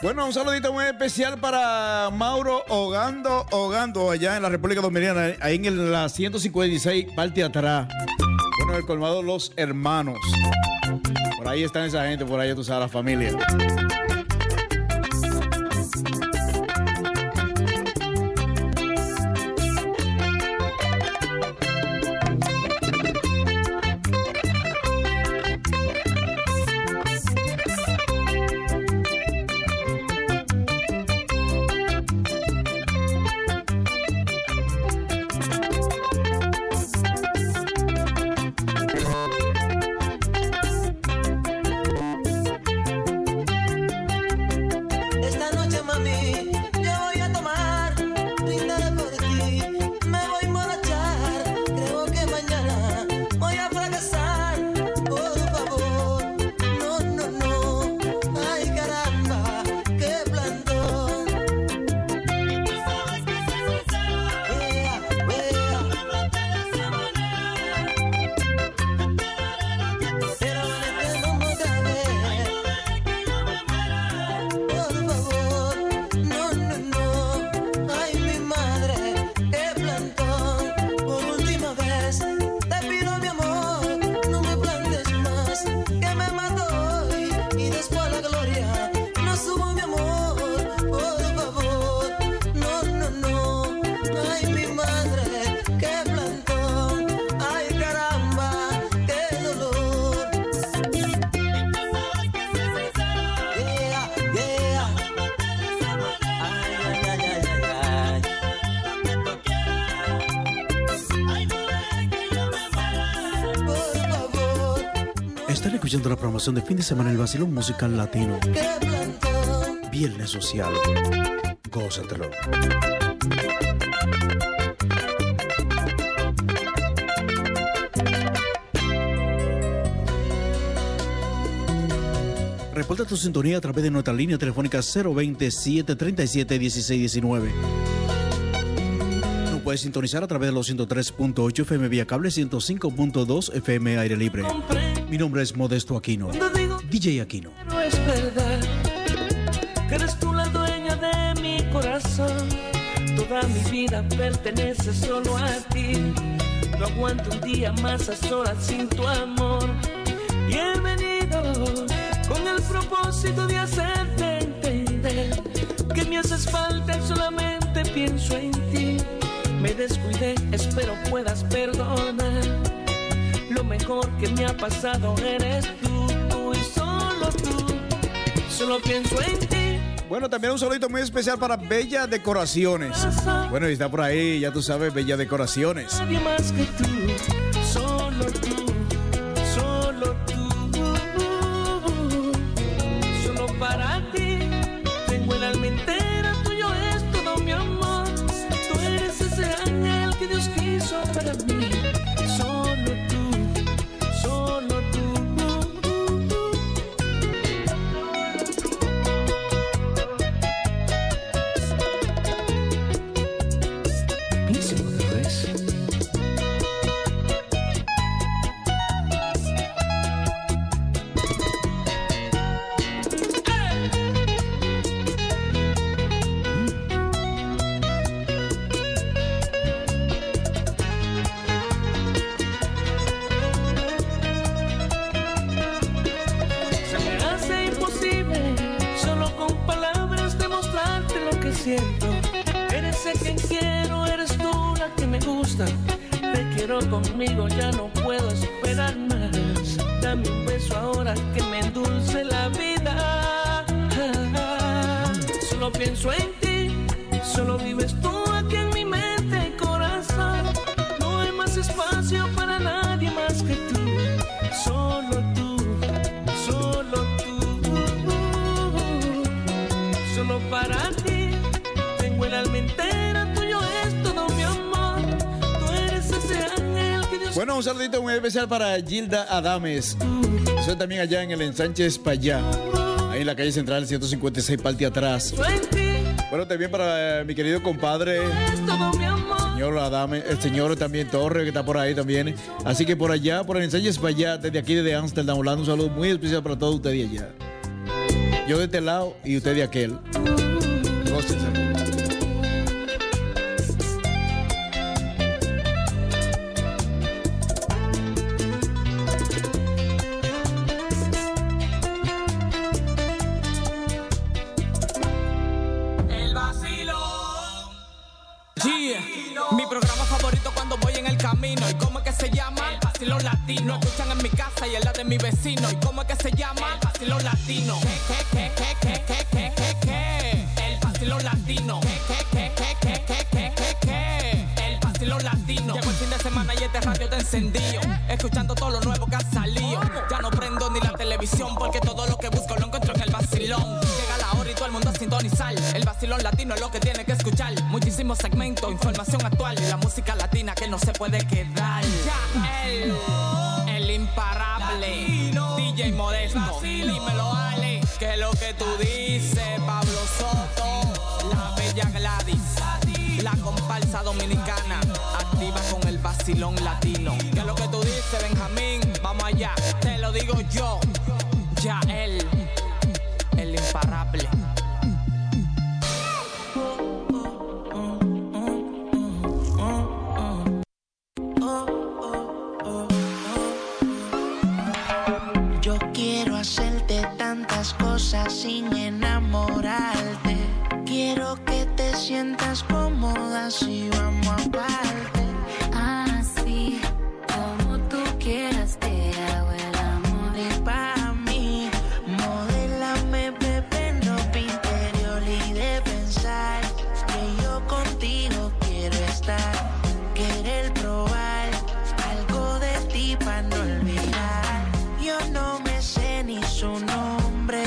Bueno, un saludito muy especial para Mauro Ogando, allá en la República Dominicana, ahí en la 156, parte atrás. Bueno, el colmado Los Hermanos. Por ahí están esa gente, por ahí tú sabes, la familia. Están escuchando la promoción de fin de semana el vacilón musical latino. Viernes social. Gózatelo. Reporta tu sintonía a través de nuestra línea telefónica 020-737-1619. Nos puedes sintonizar a través de los 103.8 FM vía cable, 105.2 FM aire libre. Mi nombre es Modesto Aquino, DJ Aquino. No es verdad que eres tú la dueña de mi corazón. Toda mi vida pertenece solo a ti. No aguanto un día más a solas sin tu amor. Y he venido con el propósito de hacerte entender que me haces falta y solamente pienso en ti. Me descuidé, espero puedas perdonar. Lo mejor que me ha pasado eres tú y solo tú. Solo pienso en ti. Bueno, también un saludito muy especial para Bella Decoraciones. Bueno, y está por ahí, ya tú sabes, Bella Decoraciones. Nadie más que tú, solo tú, solo tú. Solo para ti, tengo el alma entera, tuyo es todo mi amor. Tú eres ese ángel que Dios quiso para mí. Solo tú, solo tú. Piénsalo otra vez. Se me hace imposible solo con palabras demostrarte lo que siento. Eres el quien quiero, eres tú la que me gusta. Te quiero conmigo, ya no puedo esperar más. Dame un beso ahora que me endulce la vida. Solo pienso en ti, solo vives tú aquí en mi mente y corazón. No hay más espacio para nadie más que tú. Solo tú, solo tú. Solo para ti, tengo el alma entera, tuyo es todo mi amor. Tú eres ese ángel que Dios. Bueno, un saludito muy especial para Gilda Adames. Eso también allá en el ensanche Espaillá, ahí en la calle central 156, parte atrás. Bueno, también para mi querido compadre, señor Adames, el señor también Torre, que está por ahí también. Así que por allá, por el ensanche Espaillá, desde aquí, desde Amsterdam, Holanda, un saludo muy especial para todos ustedes allá. Yo de este lado y usted de aquel. Gócenselo. Mi programa favorito cuando voy en el camino. ¿Y cómo es que se llama? El vacilón latino. Lo escuchan en mi casa y en la de mi vecino. ¿Y cómo es que se llama? El vacilón latino. El vacilón latino. El vacilón latino. Llegó el fin de semana y este radio te encendido. Escuchando todo lo nuevo que ha salido. Ya no prendo ni la televisión porque todo lo que busco lo encuentro en el vacilón. Llega la hora y todo el mundo a sintonizar. El vacilón latino es lo que tiene que escuchar. Muchísimos segmentos, información actual y la música latina que no se puede quedar. Ya el imparable latino, DJ Modesto, vacilo. Dímelo Ale, que lo que tú dices, Pablo Soto, la bella Gladys, latino. La comparsa dominicana, activa con el vacilón latino. Que lo que tú dices, Benjamín, vamos allá, te lo digo yo, ya el imparable. Sin enamorarte, quiero que te sientas cómoda si vamos aparte. Así como tú quieras te hago el amor. Y pa' mí, modélame, bebé, en ropa interior y de pensar que yo contigo quiero estar, querer probar algo de ti para no olvidar. Yo no me sé ni su nombre,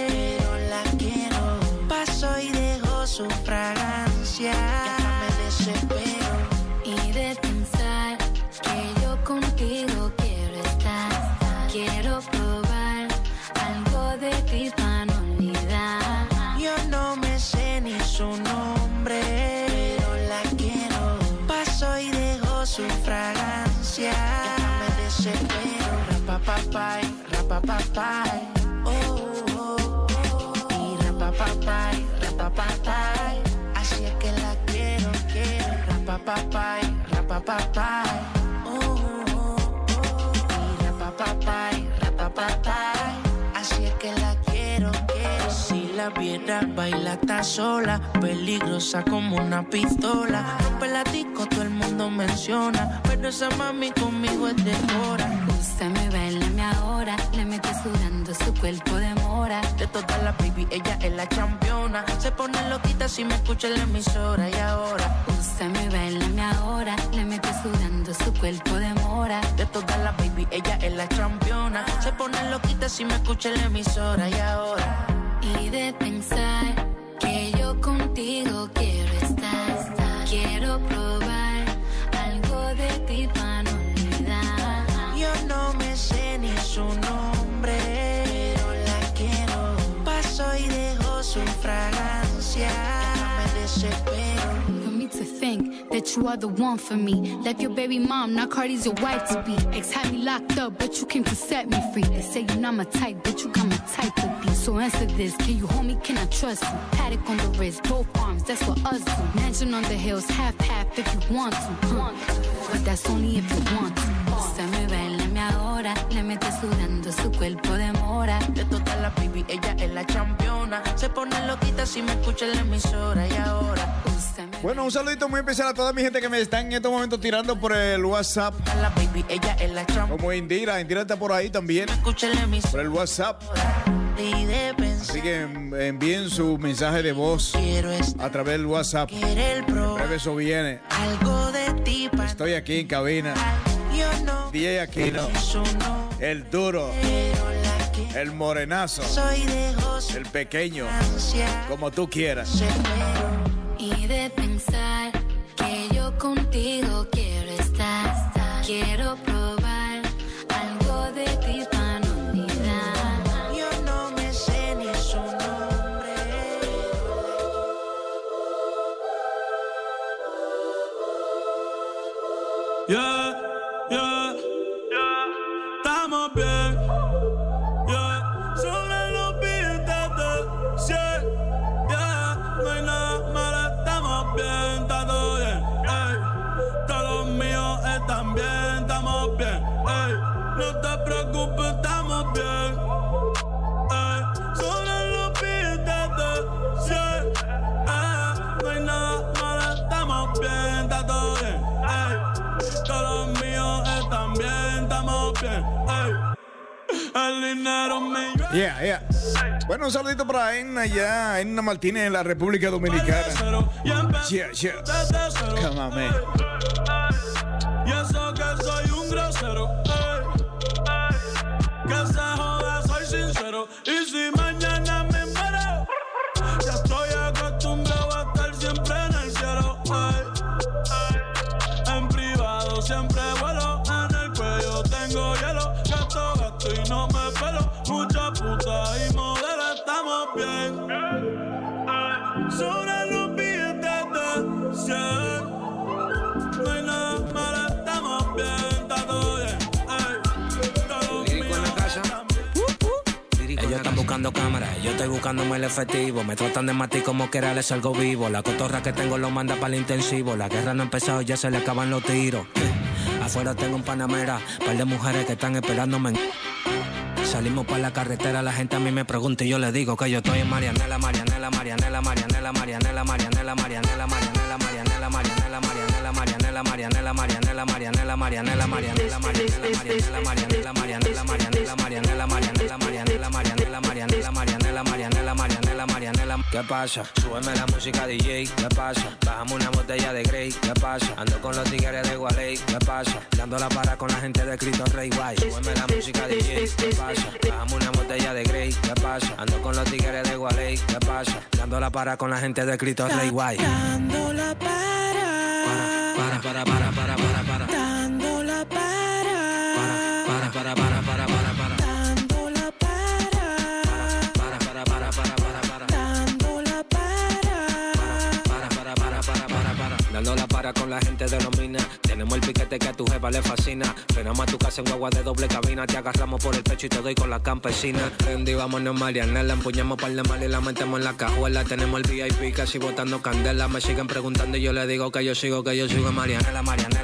su fragancia, ya me desespero. Y de pensar que yo contigo quiero estar, quiero probar algo de ti para no olvidar. Yo no me sé ni su nombre, pero la quiero. Paso y dejo su fragancia, ya me desespero. Rapapapay, rapapapay. Rapapapay, así es que la quiero. Rapapapay, rapapapay. Rapapapay, así es que la quiero. Si la viera baila está sola, peligrosa como una pistola. Rompe la disco, todo el mundo menciona, pero esa mami conmigo es de hora. Usted me bailame ahora, le mete sudando su cuerpo de mora. De todas las baby, ella es la campeona. Se pone loquita si me escucha en la emisora. Y ahora usted me bailame ahora, le mete sudando su cuerpo de mora. De todas las baby, ella es la campeona. Se pone loquita si me escucha en la emisora. Y ahora y de pensar que yo contigo quiero estar, quiero probar algo de ti para no olvidar. Yo no me sé ni su nombre, pero la quiero. Paso y dejo su fragancia, ya me desespero. For me to think that you are the one for me. Left your baby mom, now Cardi's your wife to be. Ex had me locked up, but you came to set me free. They say you're not my type, but you got my type to be. So answer this, can you hold me, can I trust you? Paddock on the wrist, both arms, that's what us do. Mansion on the hills, half if you want to. But that's only if you want to. Se me bailame ahora, le mete sudando su cuerpo de mora. De todas las baby, ella es la campeona. Se pone loquita si me escucha en la emisora. Y ahora bueno, un saludito muy especial a toda mi gente que me están en estos momentos tirando por el WhatsApp. La baby, ella es la campeona. Como Indira está por ahí también. Escucha en la emisora. Por el WhatsApp. Así que envíen su mensaje de voz a través del WhatsApp. En breve eso viene. Algo de ti. Estoy aquí en cabina. DJ Aquino, el duro, el morenazo, el pequeño, como tú quieras. Y de pensar que yo contigo quiero estar, quiero probar algo de ti para no olvidar. Yo no me sé ni su nombre. Yeah, yeah, yeah, estamos bien. Yeah, sobre los billetes No te preocupes, estamos bien. Sobre los pies de 100. No hay nada malo, estamos bien, está todo bien. Todos los míos están bien, estamos bien. El dinero me llueve. Yeah. Bueno, un saludito para Enna allá, Enna Martínez en la República Dominicana. Yeah. Come on, man. Y eso que soy un grosero. Que se joda, soy sincero. Y si mañana me muero, ya estoy acostumbrado a estar siempre en el cielo. En privado siempre vuelo, en el cuello tengo hielo. Gasto y no me pelo. Mucha puta y modelo, estamos bien. Sobre los billetes de 100. No hay nada malo, estamos bien, está todo bien. Lírico en la casa. Ellos están buscando cámaras, yo estoy buscándome el efectivo. Me tratan de matar como que era les salgo vivo. La cotorra que tengo lo manda para el intensivo. La guerra no ha empezado, ya se le acaban los tiros. Afuera tengo un Panamera, par de mujeres que están esperándome. Salimos para la carretera, la gente a mí me pregunta y yo le digo que yo estoy en Marianela. ¿Qué pasa? Súbeme la música DJ, ¿qué pasa? Bajamos una botella de Grey, ¿qué pasa? Ando con los tigres de Gualey, ¿qué pasa? Dando la para con la gente de Cristo Rey Guay. Súbeme la música DJ, ¿qué pasa? Bajamos una botella de Grey, ¿qué pasa? Ando con los tigres de Gualey, ¿qué pasa? Dando la para con la gente de Cristo Rey Guay. Dando la para. Para. Dando la para. Para. Dando la para. Dando la para con la gente de los minas. Tenemos el piquete que a tu jefa le fascina. Frenamos a tu casa en guagua de doble cabina. Te agarramos por el pecho y te doy con la campesina. Andy, vámonos Marianela. Empuñamos par de mal y la metemos en la cajuela. Tenemos el VIP casi botando candela. Me siguen preguntando y yo le digo que yo sigo en Marianela.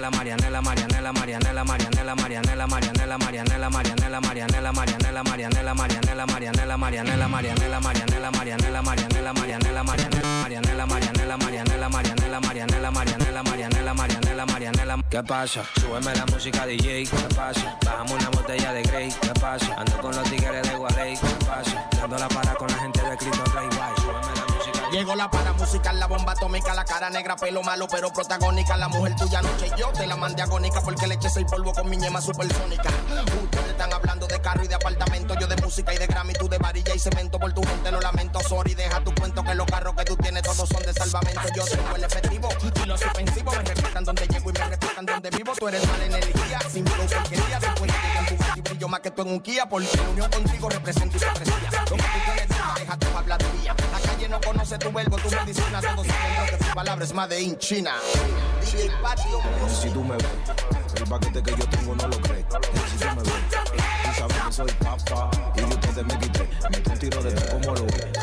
¿Qué pasa? Súbeme la música DJ, ¿qué pasa? Bajamos una botella de Grey, ¿qué pasa? Ando con los tigres de Gualey, ¿qué pasa? Dando la para con la gente de Cristo Rey Guay. Súbeme la música. Llegó la para musical, la bomba atómica, la cara negra, pelo malo pero protagónica. La mujer tuya anoche yo te la mandé agónica porque le eché 6 polvo con mi ñema supersónica. Ustedes están hablando de carro y de apartamento, yo de música y de Grammy, tú de varilla y cemento. Por tu gente lo lamento, sorry, deja tu cuento que los carros que tú tienes todos son de salvamento. Yo tengo el efectivo y los ofensivos me respetan donde llego y me respetan donde vivo. Tú eres mala energía, sin miedo porquería. Después de que en tu y brillo más que tú en un Kia, porque en unión contigo represento hipocresía. Lo que tú tienes, deja tu habladuría. La calle no conoce tu verbo, tu medicina, todos saben que tu palabra es made in China. DJ Patio. Si tú me ves, el paquete que yo tengo no lo crees. Si tú me ves, tú sabes que soy papá y de ustedes me quité. Mete un tiro de ti como lo ves.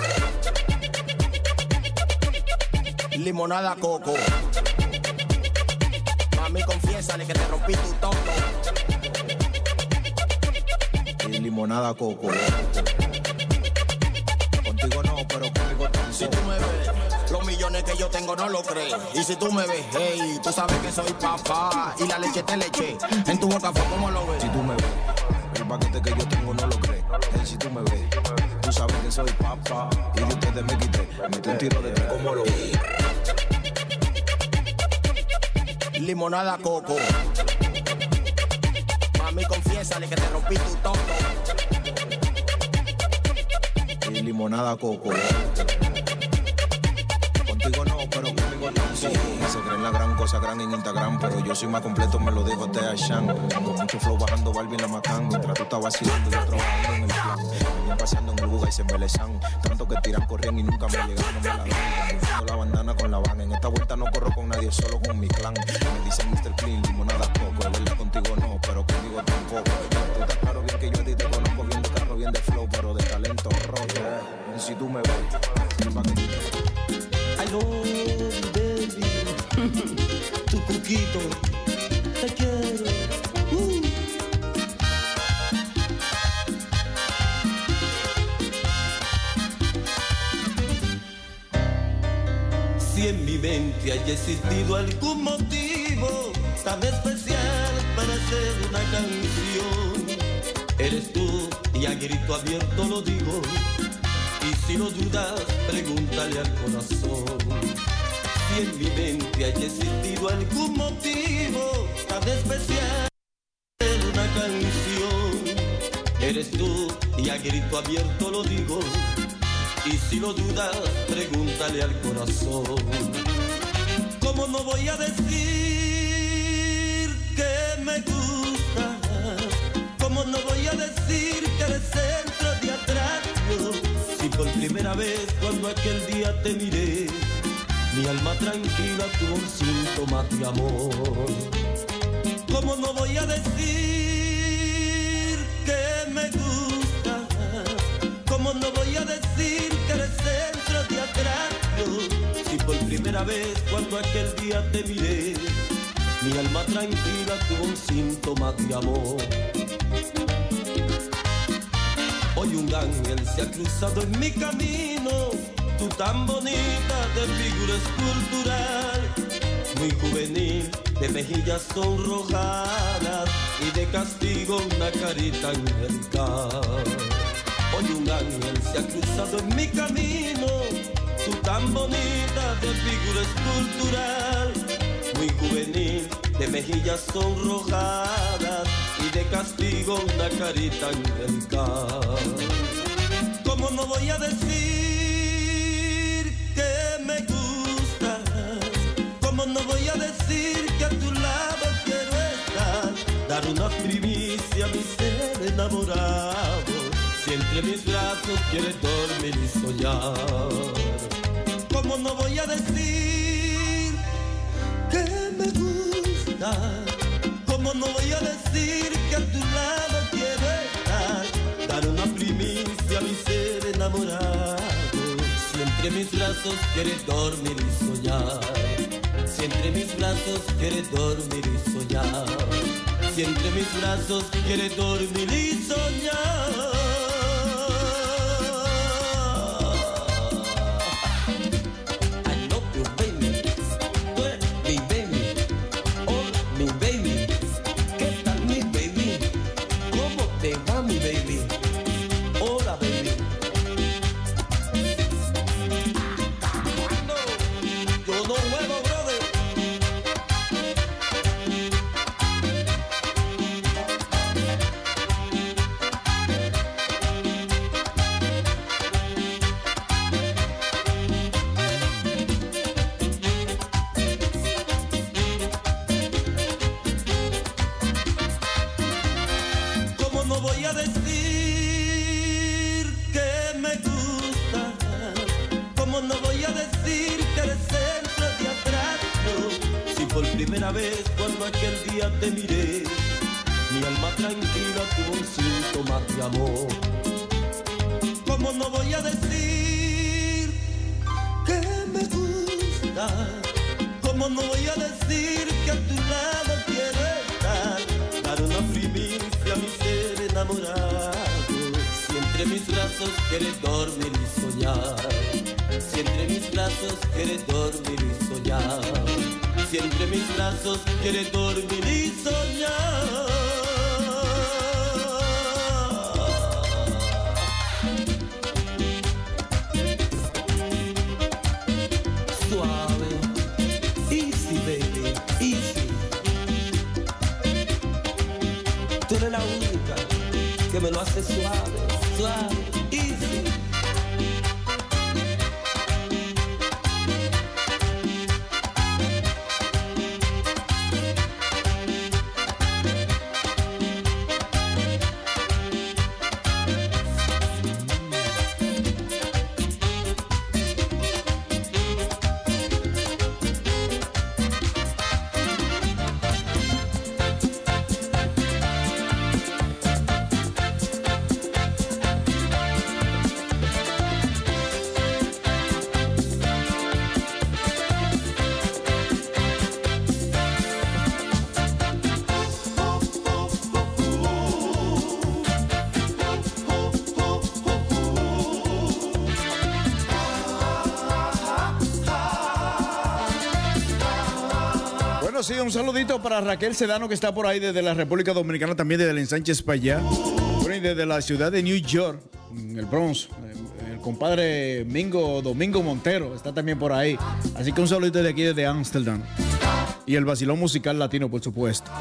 Limonada coco. Mami, confiésale que te rompí tu toto. Y limonada coco. Contigo no, pero conmigo tampoco. Si tú me ves, los millones que yo tengo no lo crees. Y si tú me ves, hey, tú sabes que soy papá. Y la leche te leche. En tu boca fue como lo ves. Si tú me ves, el paquete que yo tengo no lo crees. Hey, si tú me ves, tú sabes que soy papá. Y de ustedes me quité. Mete un tiro de ti como lo ves. Limonada coco. Mami, confiésale que te rompí tu toto. Y limonada coco. Contigo no, pero conmigo tampoco. Sí, se creen la gran cosa, gran en Instagram, pero yo soy más completo, me lo dejo te Ashan. Con mucho flow bajando Barbie en la Macán. Mientras tú estás vacilando, yo trabajando en el plan. Venían paseando en el Buga y se embelezan. Tanto que tiran, corrían y nunca me llegaron, no me la dan. Confundiendo la bandana con la van. En esta vuelta no corro con nadie, solo con mi clan. Me dicen Mr. Clean, limonada coco. Es verdad, contigo no, pero conmigo tampoco. Tú estás claro bien que yo a ti te conozco bien de carro, bien de flow, pero de talento roto. Y si tú me ves, pa' que I love you, baby. Tu cuquito, te quiero. Si en mi mente haya existido algún motivo tan especial para hacer una canción, eres tú y a grito abierto lo digo. Y si lo dudas, pregúntale al corazón. Si en mi mente haya existido algún motivo tan especial para hacer una canción, eres tú y a grito abierto lo digo. Y si lo dudas, pregúntale al corazón. ¿Cómo no voy a decir que me gustas? ¿Cómo no voy a decir que eres centro de atracción? Si por primera vez cuando aquel día te miré, mi alma tranquila tuvo un síntoma de amor. ¿Cómo no voy a decir que me gustas? ¿Cómo no voy a decir que eres centro de atracción? Si por primera vez cuando aquel día te miré, mi alma tranquila tuvo un síntoma de amor. Hoy un ángel se ha cruzado en mi camino, tú tan bonita de figura escultural, muy juvenil, de mejillas sonrojadas y de castigo una carita angelical. Hoy un ángel se ha cruzado en mi camino, tú tan bonita de figura escultural, muy juvenil, de mejillas sonrojadas y de castigo una carita angelical. ¿Cómo no voy a decir que me gustas? ¿Cómo no voy a decir que a tu lado quiero estar? Dar una primicia a mi ser enamorado, si entre mis brazos quieres dormir y soñar. ¿Cómo no voy a decir que me gusta? ¿Cómo no voy a decir que a tu lado quiero estar? Dar una primicia a mi ser enamorado, si entre mis brazos quieres dormir y soñar. Si entre mis brazos quieres dormir y soñar. Si entre mis brazos quieres dormir y soñar. Te miré, mi alma tranquila tuvo un síntoma de amor. ¿Cómo no voy a decir que me gusta? ¿Cómo no voy a decir que a tu lado quiero estar? Dar una primicia a mi ser enamorado, si entre mis brazos quieres dormir y soñar. Si entre mis brazos quieres dormir y soñar. Si entre mis brazos quieres dormir y soñar. Suave, easy baby, easy. Tú eres la única que me lo hace suave, suave, easy. sí, un saludito para Raquel Sedano, que está por ahí desde la República Dominicana, también desde el Ensánchez para allá. Bueno, y desde la ciudad de New York, en el Bronx. El compadre Domingo Montero está también por ahí. Así que un saludito de aquí, desde Ámsterdam. Y el vacilón musical latino, por supuesto.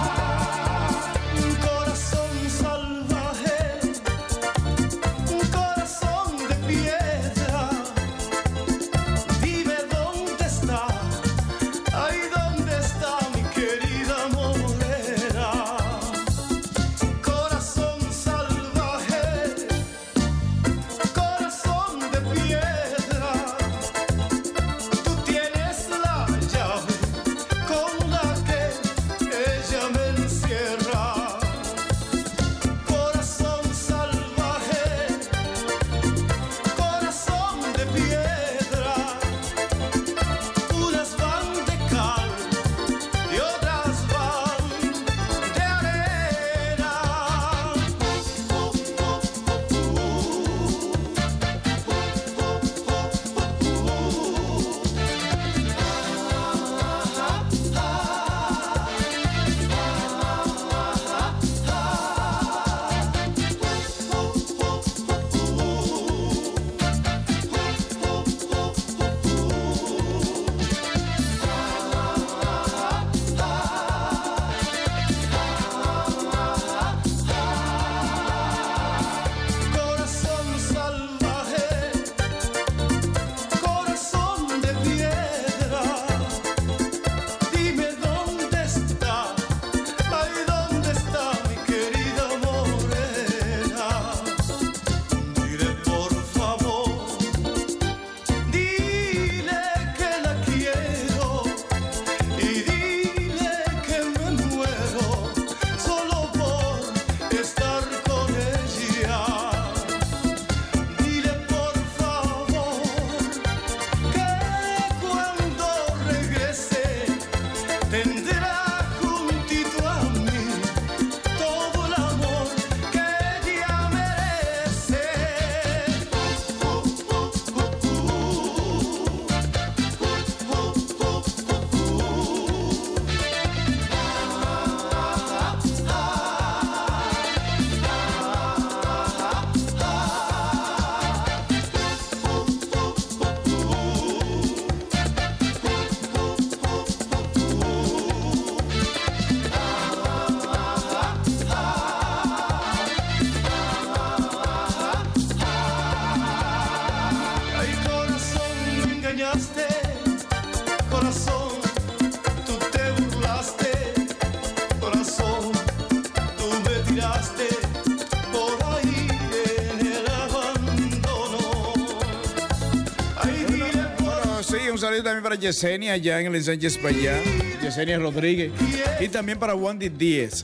También para Yesenia allá en el Sánchez Payá, Yesenia Rodríguez, y también para Wandy Díez.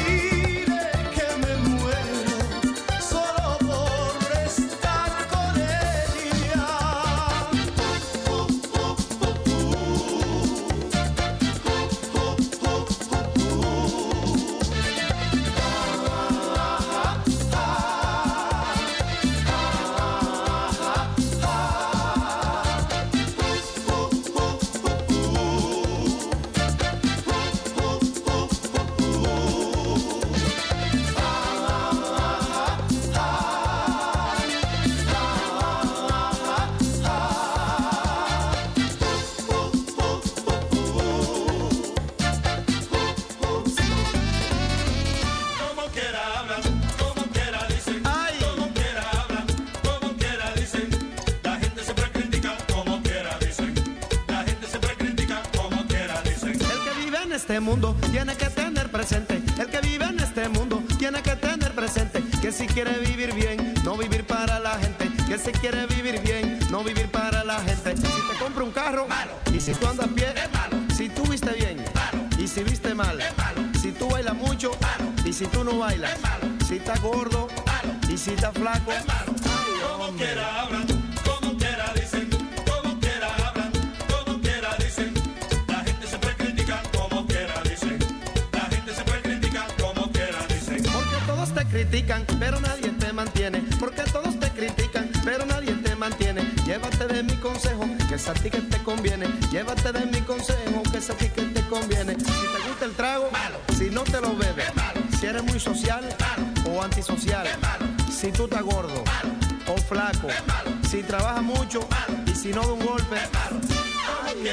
Este mundo tiene que tener presente, el que vive en este mundo tiene que tener presente que si quiere vivir bien, no vivir para la gente, que si quiere vivir bien, no vivir para la gente. Si te compra un carro, malo. Y si tú andas a pie, es malo. Si tú viste bien, malo. Y si viste mal, es malo. Si tú bailas mucho, malo. Y si tú no bailas, es malo. Si estás gordo, malo. Y si estás flaco, es malo. Ay, como quiera hablan, como quiera dicen, como quiera hablan, como quiera dicen. La gente siempre critica como quiera dicen. La gente siempre critica como quiera dicen. Porque todos te critican, pero nadie te mantiene. Porque todos te critican, pero nadie te mantiene. Llévate de mi consejo, que es a ti que te conviene. Llévate de mi consejo, que es a ti que te conviene. Si te gusta el trago, malo. Si no te lo bebes, malo. Si eres muy social, malo. O antisocial, malo. Si tú estás gordo, malo. O flaco, malo. Si trabajas mucho, malo. Y si no de un golpe, malo. Ay,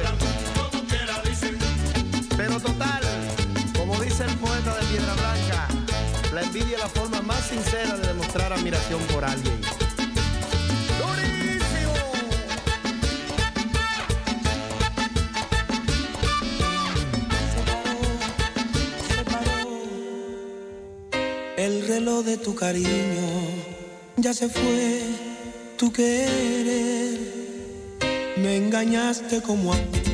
pero total, como dice el poeta de Piedra Blanca, la envidia es la forma más sincera de demostrar admiración por alguien. ¡Durísimo! Se paró el reloj de tu cariño, ya se fue tu querer, me engañaste como a un niño.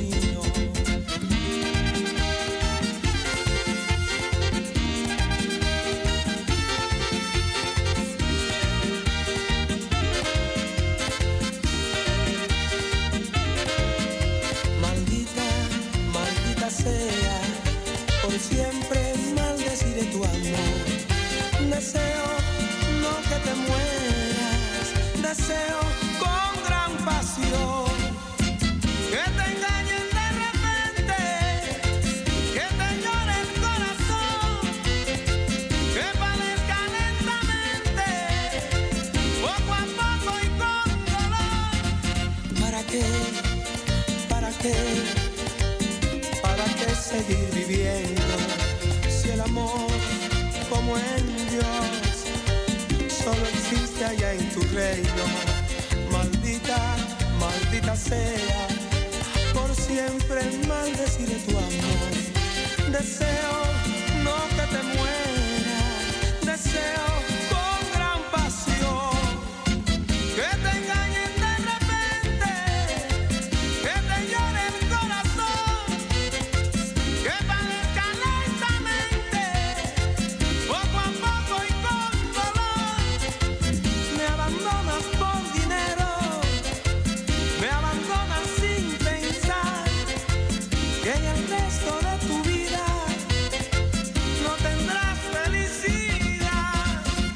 Siempre maldeciré tu amor. Deseo no que te mueras, deseo con gran pasión que te engañen de repente, que te llore el corazón, que padezca lentamente, poco a poco y con dolor. ¿Para qué? ¿Para qué? ¿Para qué seguir viviendo si el amor como en Dios solo existe allá en tu reino? Maldita, maldita sea, por siempre maldeciré tu amor. Deseo no que te mueras, deseo con gran pasión que te engañen de repente, que te llore el corazón, que padezca lentamente, poco a poco y con dolor. Me abandonas por dinero, me abandonas sin pensar que en el resto de tu vida no tendrás felicidad.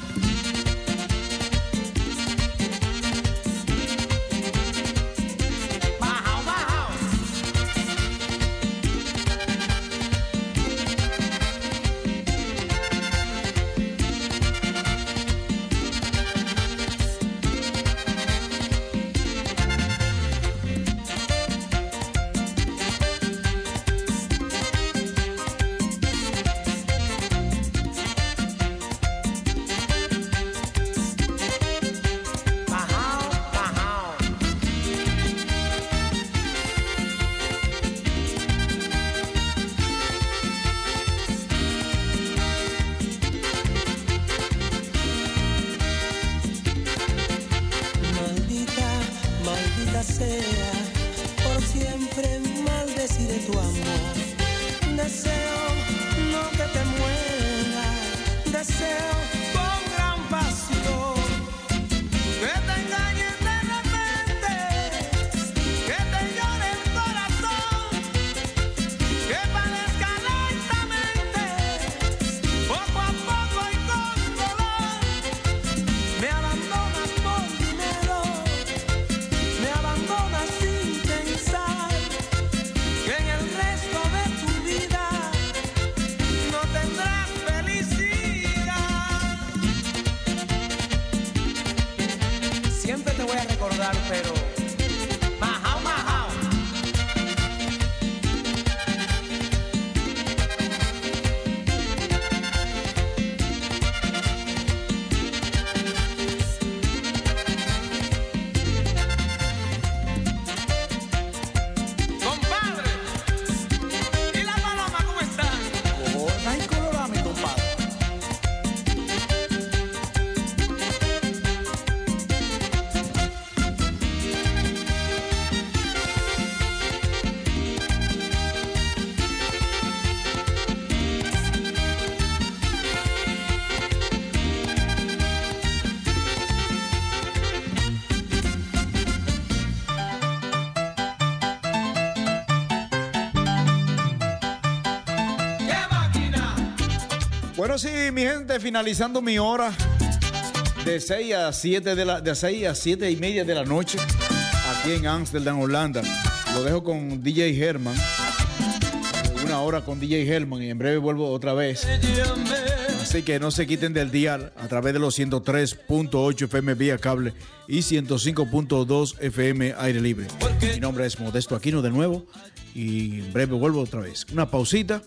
Bajao, bajao. Bajao, bajao. Maldita, maldita sea, por siempre maldeciré tu amor. Deseo no que te mueras, deseo con gran pasión que te engañen de repente, que te llore el corazón, que padezca lentamente, poco a poco y con dolor. Me abandonas por dinero, me abandonas sin pensar que en el resto de tu vida no tendrás felicidad. Siempre te voy a recordar, pero majao, majao. Compadre, ¿y la paloma cómo está? Gorda y colorada, mi compadre. Bueno, sí, mi gente, finalizando mi hora de 6 a 7 de 6 a 7 y media de la noche aquí en Ámsterdam, Holanda. Lo dejo con DJ Herman. Una hora con DJ Herman y en breve vuelvo otra vez. Así que no se quiten del dial a través de los 103.8 FM vía cable y 105.2 FM aire libre. Mi nombre es Modesto Aquino de nuevo y en breve vuelvo otra vez. Una pausita.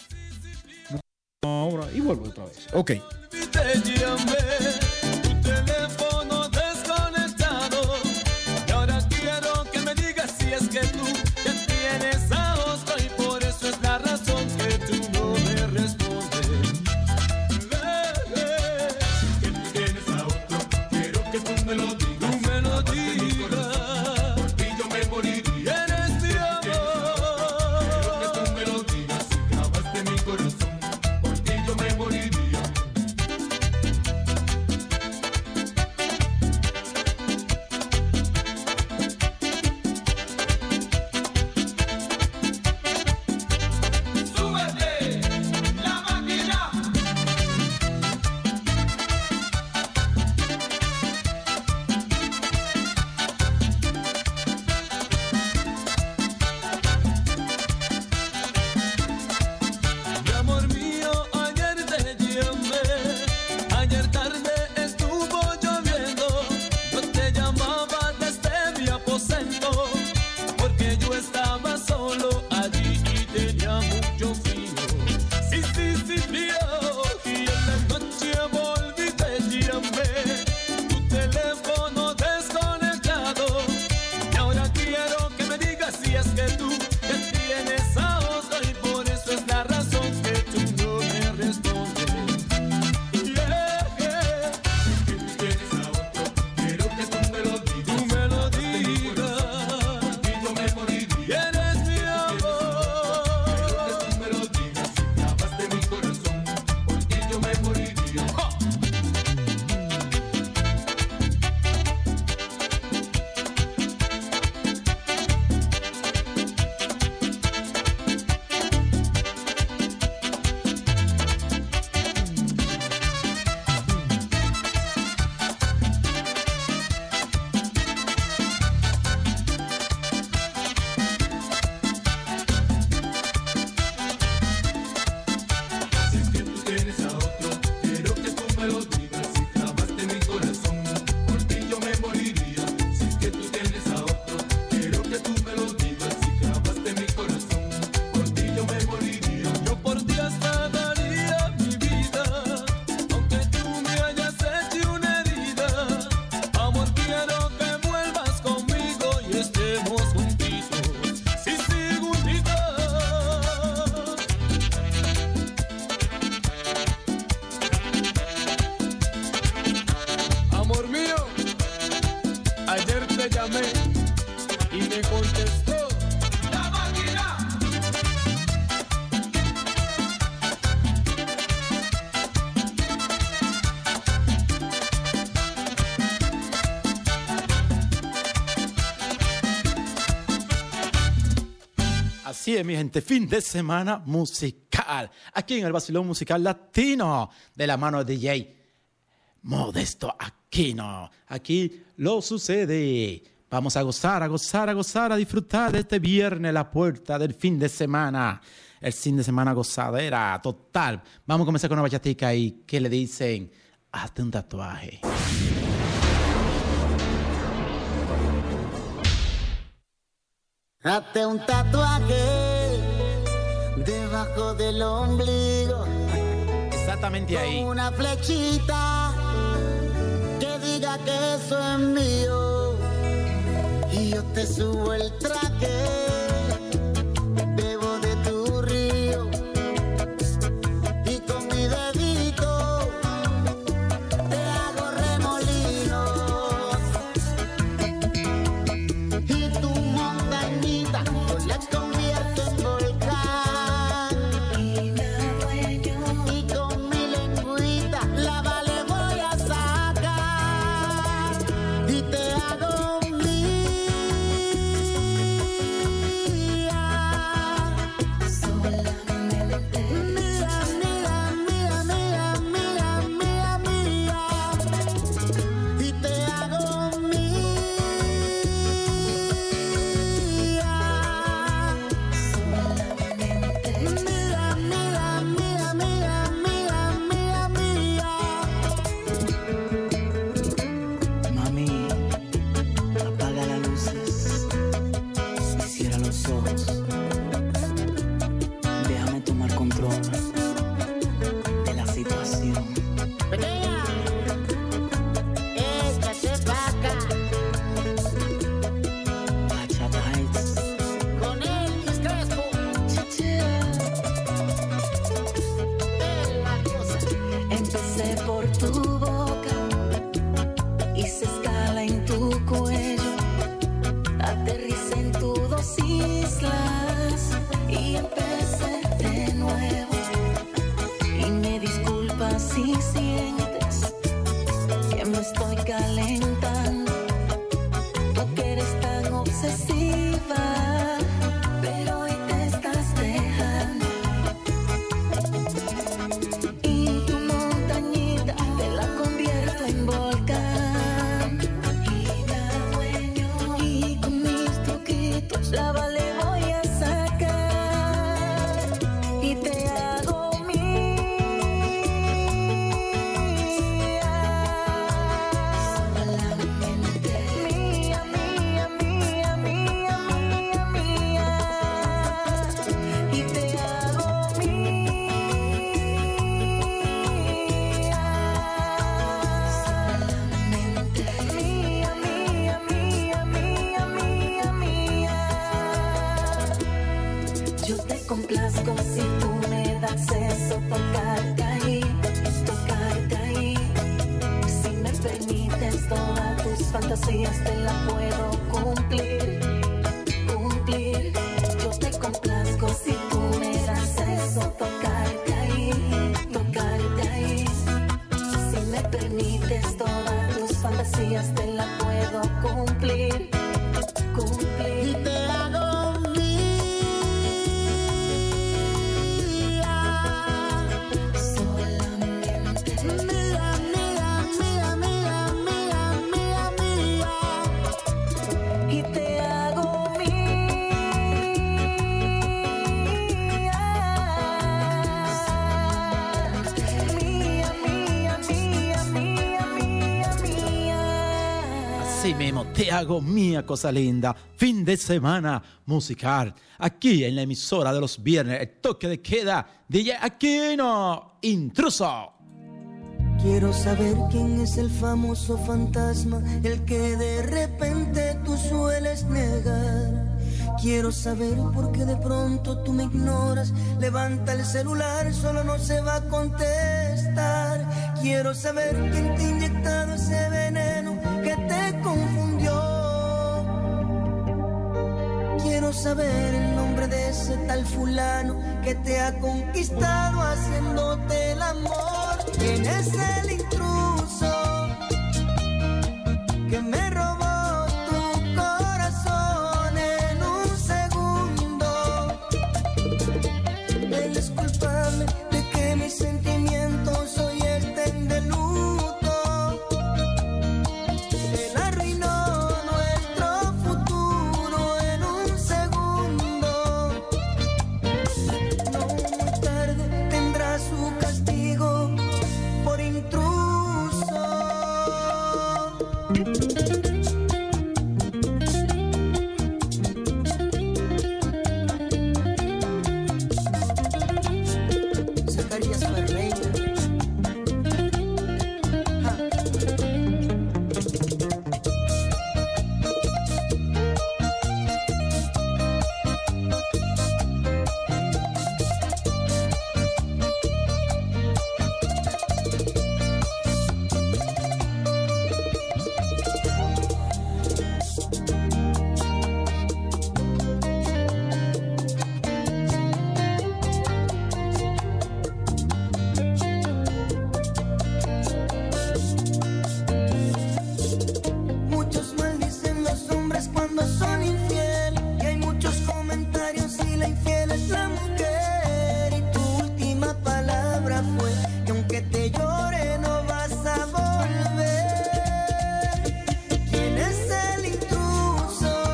Ahora y vuelvo otra vez. Ok. Teléfono desconectado y ahora quiero que me digas si es que tú ya tienes a otro y por eso es la razón que tú no me respondes. Que tú tienes a otro, quiero que tú me lo digas. Tú me lo digas. Por ti yo me moriría. Eres mi amor. Quiero que tú me lo digas. Si grabaste mi corazón, por ti yo me moriría. Así es, mi gente, fin de semana musical. Aquí en el Vacilón Musical Latino, de la mano de DJ Modesto Aquino. Aquí lo sucede. Vamos a gozar, a disfrutar de este viernes, la puerta del fin de semana. El fin de semana gozadera total. Vamos a comenzar con una bachatica ahí que le dicen, hazte un tatuaje. Hazte un tatuaje debajo del ombligo. Exactamente ahí. Con una flechita que diga que eso es mío. Y yo te subo el traje, bebo de tu río. Y con mi dedito te hago remolinos. Y tu montañita yo la convierto en volcán. Y con mi lengüita la le voy a sacar. Y te hago calentando. Tú que eres tan obsesiva, pero hoy te estás dejando. Y tu montañita te la convierto en volcán. Y me adueño y con mis truquitos la vale voy a sacar. Y te hago mía. Solamente mía, mía, mía, mía, mía, mía. Y te hago mía. Solamente mía, mía, mía, mía, mía, mía. Yo te complazco si tú me das eso, tocarte ahí, tocarte ahí. Si me permites todas tus fantasías te las puedo cumplir, cumplir. Yo te complazco si tú me das eso, tocarte ahí, tocarte ahí. Si me permites todas tus fantasías te las puedo cumplir, cumplir. Y te hago Solamente mía, mía, mía, mía, mía, mía, mía. y te hago mía, mía, mía, mía, mía, mía. Así mismo, te hago mía, cosa linda. Fin de semana musical. Aquí en la emisora de los viernes, el toque de queda. DJ Aquino, Intruso. Quiero saber quién es el famoso fantasma, el que de repente tú sueles negar. Quiero saber por qué de pronto tú me ignoras. Levanta el celular, solo no se va a contestar. Quiero saber quién te ha inyectado ese veneno que te confundió. Quiero saber el nombre de ese tal fulano que te ha conquistado haciéndote el amor. ¿Quién es el intruso que me robó tu corazón en un segundo? Él es culpable de que mis sentimientos hoy estén de luto. Él arruinó nuestro futuro en un segundo. No muy tarde tendrá su castigo por intruso. Zacarías Ferreira. Muchos maldicen los hombres cuando son infiel, y hay muchos comentarios y la infiel es la mujer. Y tu última palabra fue que aunque te llore no vas a volver. ¿Quién es el intruso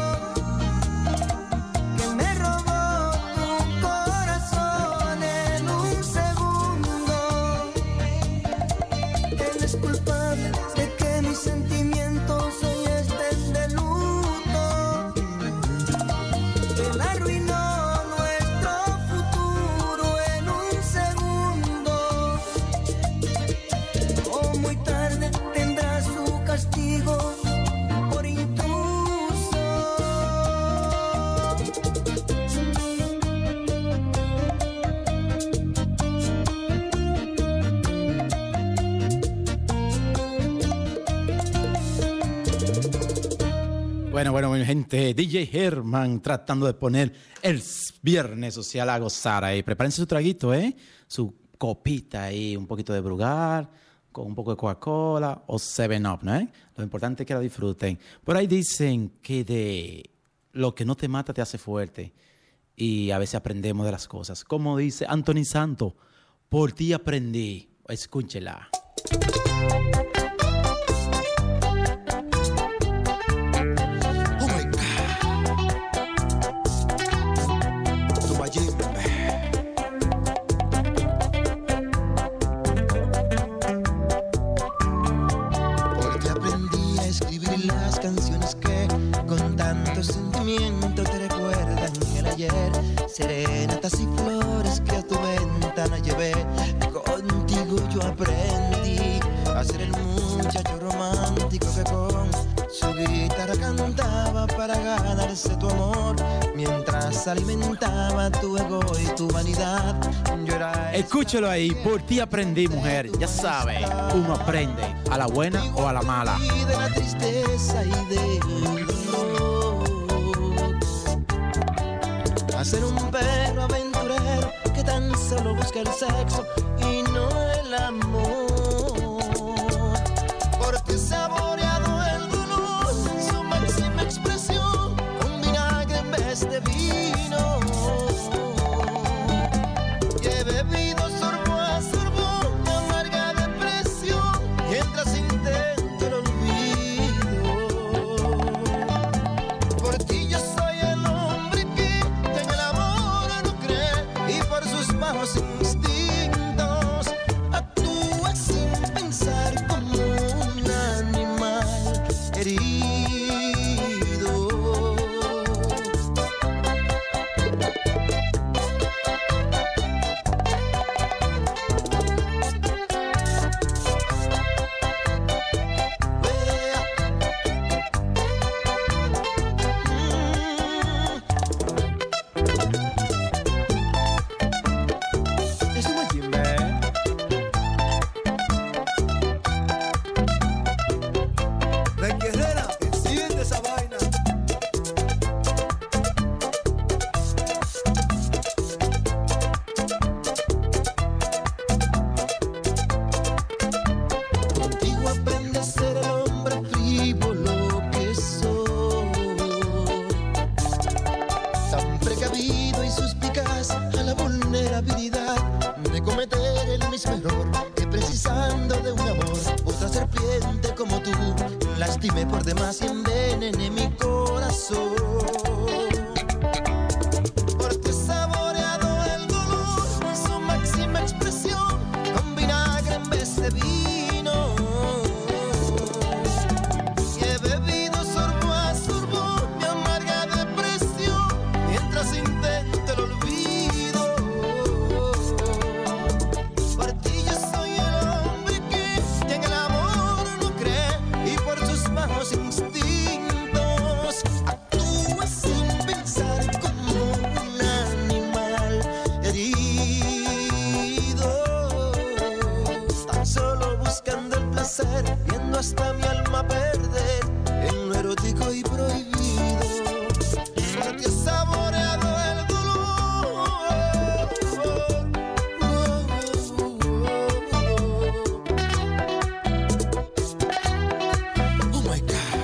que me robó tu corazón en un segundo? Él es culpable de que mis sentimientos hoy estén de luto. Él arruinó nuestro futuro en un segundo. Oh, muy tarde tendrá su castigo por intruso. Bueno, mi gente, DJ Herman tratando de poner el viernes social a gozar ahí. Prepárense su traguito, su copita ahí, un poquito de Brugal, con un poco de Coca-Cola o 7-Up, ¿no? Lo importante es que la disfruten. Por ahí dicen que de lo que no te mata te hace fuerte. Y a veces aprendemos de las cosas. Como dice Anthony Santos, por ti aprendí. Escúchela. Porque aprendí a escribir las canciones que con tanto sentimiento te recuerdan el ayer. Serenatas y flores que a tu ventana llevé. Contigo yo aprendí a ser el muchacho romántico que con su guitarra cantaba para ganarse tu amor. Mientras alimentaba tu ego y tu vanidad. Yo era Escúchalo ahí, por ti aprendí, mujer. Ya sabes, uno aprende a la buena o a la mala. y de la tristeza y del dolor. A ser un perro aventurero que tan solo busca el sexo y no el amor. Porque he saboreado el dolor, su máxima expresión, con vinagre en vez de vino. Y he bebido sorbo a sorbo de amarga depresión, mientras intento el olvido. Por ti yo soy el hombre que en el amor no cree y por sus bajos instintos actúa sin pensar como un animal herido. Eso me chimbe. La guerrera, enciende esa vaina. Contigo aprende a ser el hombre frívolo que soy, tan precavido y suspicaz a la vulnerabilidad de cometer el mismo error que precisando de un amor otra serpiente como tú lastimé por demás y envenené mi corazón. Porque he saboreado el dolor en su máxima expresión, con vinagre en vez de vino. Y he bebido sorbo a sorbo mi amarga depresión, mientras intento el olvido. Por ti yo soy el hombre que en el amor no cree y por sus bajos instintos actúa sin pensar como un animal herido. Tan solo buscando el placer, viendo hasta mi alma perder en lo erótico y prohibido. Porque he saboreado el dolor. Oh my God.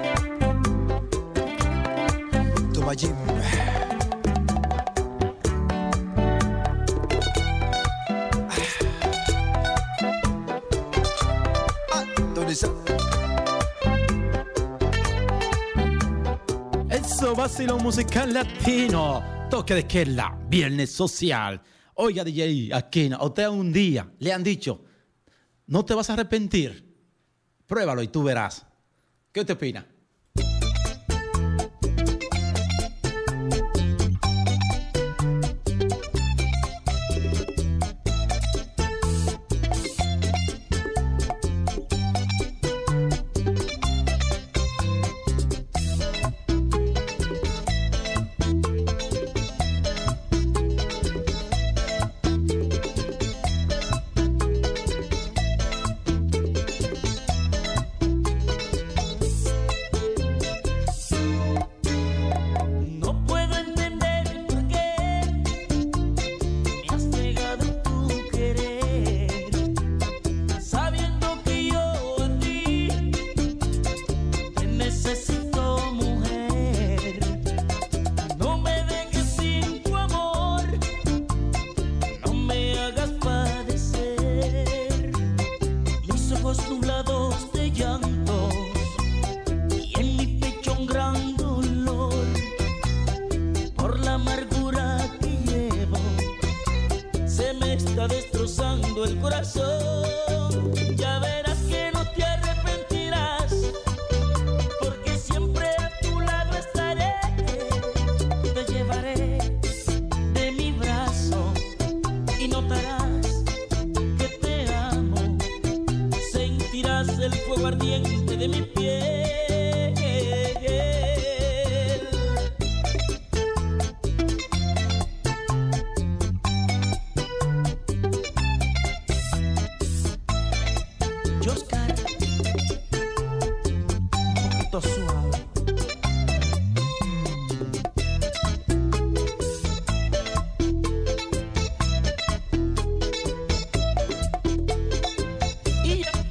Toma Jim. ¿Dónde está? Eso, vacilón musical latino. Toque de queda, viernes social. Oiga, DJ Aquino, a usted un día le han dicho, no te vas a arrepentir. Pruébalo y tú verás. ¿Qué te opina? corazón. Ya verás que no te arrepentirás, porque siempre a tu lado estaré. Te llevaré de mi brazo y notarás que te amo. Sentirás el fuego ardiente de mi piel. Suave. Y ya.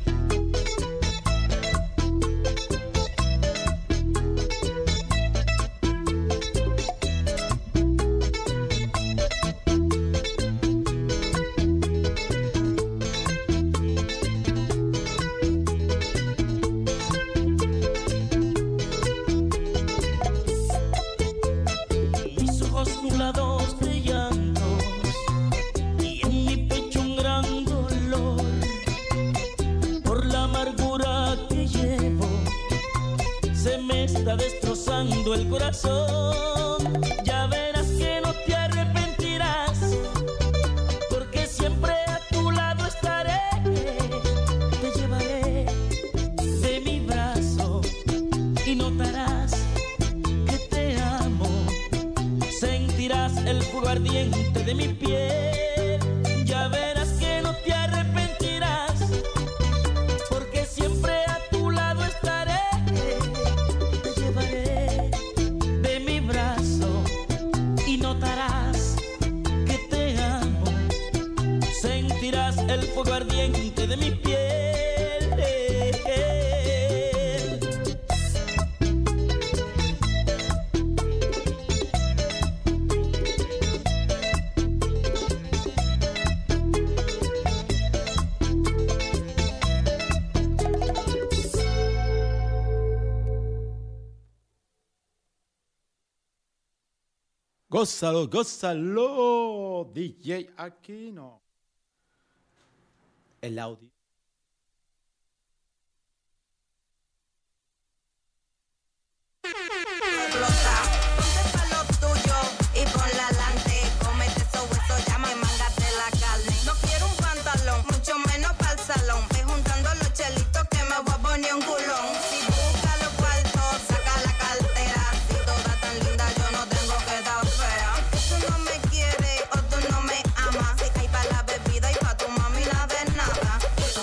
Nublados de llantos y en mi pecho un gran dolor por la amargura que llevo. Se me está destrozando el corazón. Ya verás que no te arrepentirás, porque siempre a tu lado estaré. Te llevaré de mi brazo y notarás que te amo. Sentirás el fuego ardiente de mi piel. Ya verás que no te arrepentirás, porque siempre a tu lado estaré. Te llevaré de mi brazo y notarás que te amo. Sentirás el fuego ardiente de mi piel. Gózalo, gózalo, DJ Aquino. El audio. Explota, ponte pa' lo tuyo y ponla adelante. Cómete esos huesos, llama y mángate la carne. No quiero un pantalón, mucho menos pa'l salón. Ve juntando los chelitos que me voy a poner un culón. Si busca los cuartos, saca la cartera. Si toda tan linda, yo no tengo que dar fea. Es que tú no me quieres o tú no me amas. Si hay pa' la bebida y pa' tu mami nada de nada.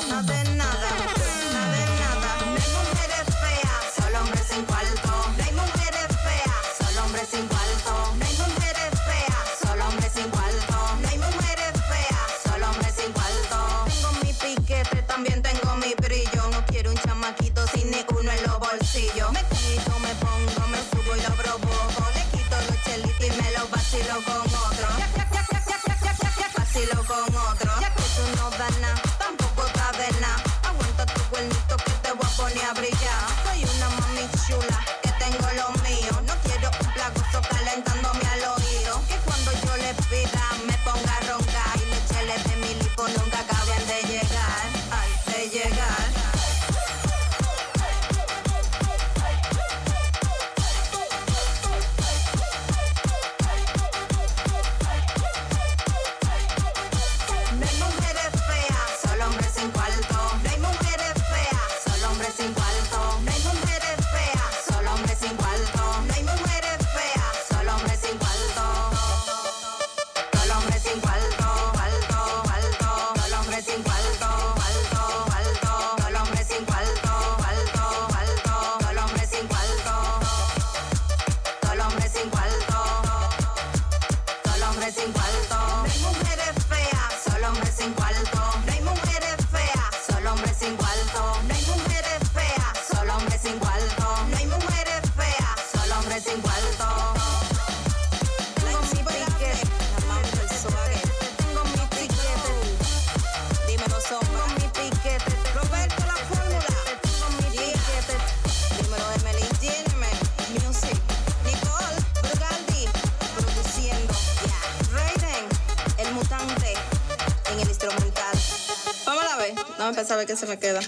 sabe que se me queda.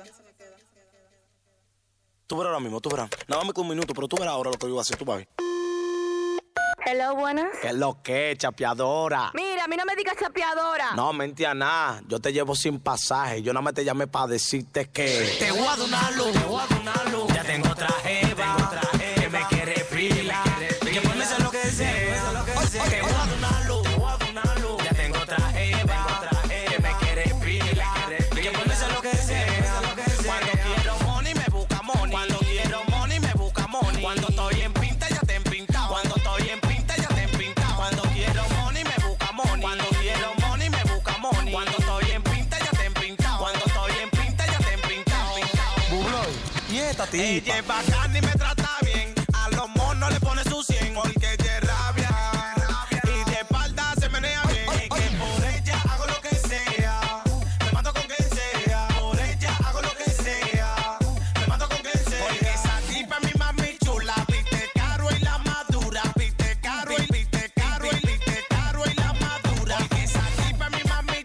Tú verás ahora mismo, tú verás. Nada más con un minuto, pero tú verás ahora lo que yo voy a hacer, tú vas a ver. Hello, buenas. ¿Qué es lo que, chapeadora? Mira, a mí no me digas chapeadora. No, mentira nada. Yo te llevo sin pasaje. Yo nada más te llamé para decirte que... Te voy a dar una luz, ya tengo otra jeva, que me quiere pila, que por eso es lo que deseo, te voy a dar una luz, ya tengo otra jeva, que me quiere pila, que por eso es lo que deseo, cuando quiero money me busca money, cuando quiero money me busca money, cuando estoy en pinta ya te he pintado, cuando estoy en pinta ya te he pintado, cuando quiero money me busca money, cuando quiero money me busca money, cuando estoy en pinta ya te he pintado, cuando estoy en pinta ya te he pintado. Y esta tipa. Ella es bacana y me trata bien. A los monos le pone su 100 porque ella es rabia. Y de espalda se menea bien. Y que por ella hago lo que sea. Me mato con quien sea. Por ella hago lo que sea. Me mato con quien sea. Porque esa tipa es mi mami chula. Viste caro y la madura. Viste caro y viste caro y viste caro y la madura. Porque esa tipa es mi mami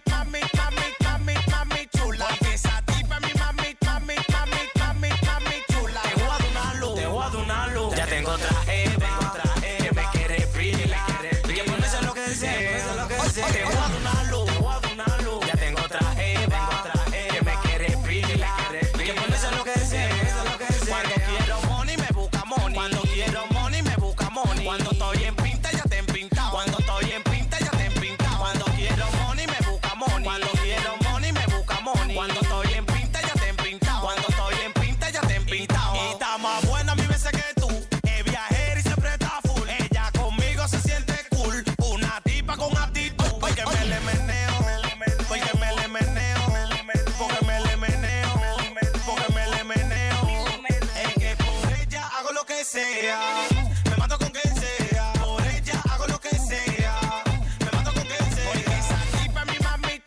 chula. Porque esa tipa es mi mami chula. Te voy a dar una luz, ya tengo otra jeva, que me quiere pila, que por eso es lo que deseo, te voy a dar una luz, ya tengo otra jeva, que me quiere pila, que por eso es lo que deseo, cuando quiero money me busca money, cuando quiero money me busca money, cuando estoy en pinta ya te he pintado, cuando estoy en pinta ya te he pintado, cuando quiero money me busca money, cuando quiero money me busca money, cuando estoy en pinta ya te he pintado, cuando estoy en pinta ya te he pintado, y está más buena mi veces que tú, es viajera y siempre está full, ella conmigo se siente cool, una tipa con actitud, porque me le meneo, porque me le meneo, porque me le meneo, porque me le meneo, es que por ella hago lo que sea, me mato con quien sea, por ella hago lo que sea, me mato con quien sea, porque esa tipa es mi mami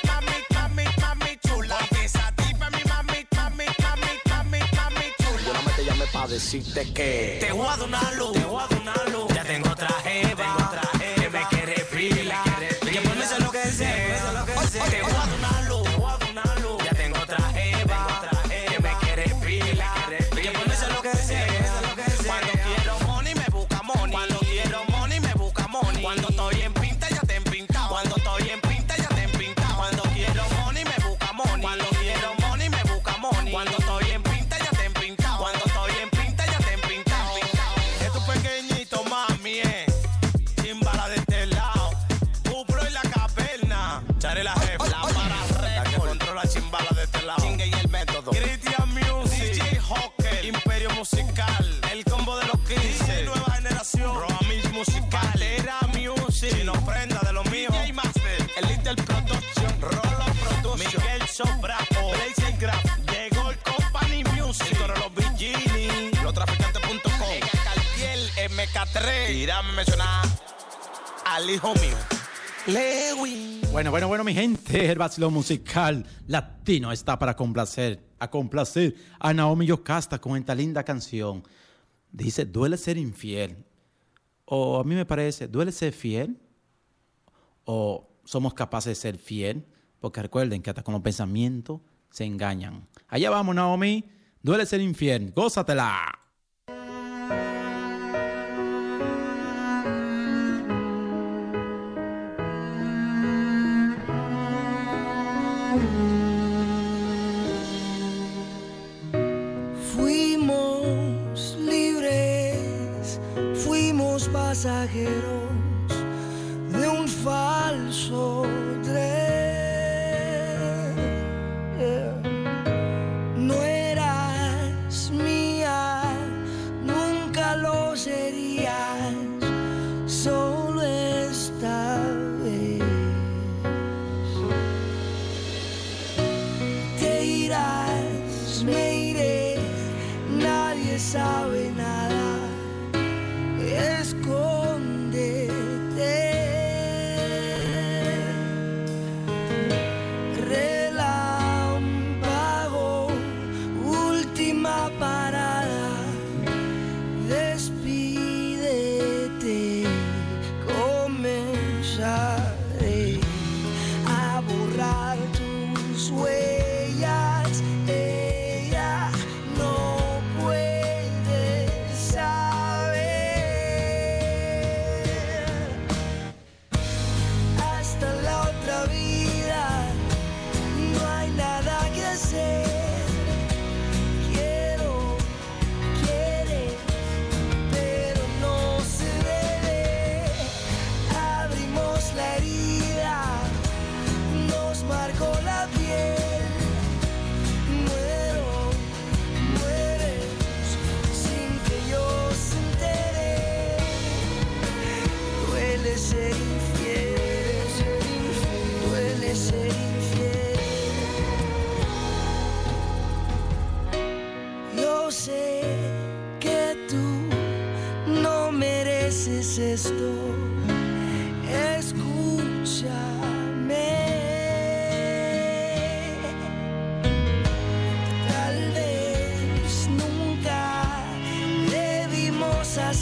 chula, porque esa tipa es mi mami chula. Yo no me te llamé para decirte que... Te voy a dar una luz, ya tengo otra jeva, que me quiere pila, que por eso es lo que deseo, te voy a dar una luz, ya tengo otra jeva, que me quiere pila, que por eso es lo que deseo, cuando quiero money me busca money, cuando quiero money me busca money, cuando estoy en pinta ya te he pintado, cuando estoy en pinta ya te he pintado, cuando quiero money me busca money, cuando quiero money me busca money, cuando estoy en pinta ya te he pintado, cuando estoy en pinta ya te he pintado. Es tu pequeñito mami, chimbala de este lado, Upro y la caverna, Chare la jefa, la para la que controla chimbala de este lado, Chingue y el método, Christian Music, DJ Hockey, Imperio Musical, el combo de los 15, nueva generación, Roamis Musical, Era Music, Chino Prenda de los míos, DJ Master, el Little Production, Rolo Production, Miguel Sobraco, Blaze Graph, The Gold Company Music, Toro los Bikini, lostraficantes.com, Ega Cartier, MK3, Irán mencionar al hijo mío, Lewin. Bueno, mi gente, el vacilón musical latino está para complacer a Naomi Yocasta con esta linda canción. Dice, duele ser infiel. O a mí me parece, ¿duele ser fiel? ¿O somos capaces de ser fiel? Porque recuerden que hasta con los pensamientos se engañan. Allá vamos, Naomi. Duele ser infiel. Gózatela. Fuimos libres, fuimos pasajeros de un falso tren. No eras mía, nunca lo serías, solo esta vez. Te irás, me iré, nadie sabe nada, escóndete. Relámpago, última parada, despídete, comenzaré a borrar tus huellas.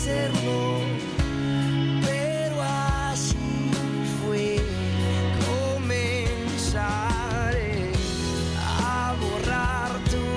ser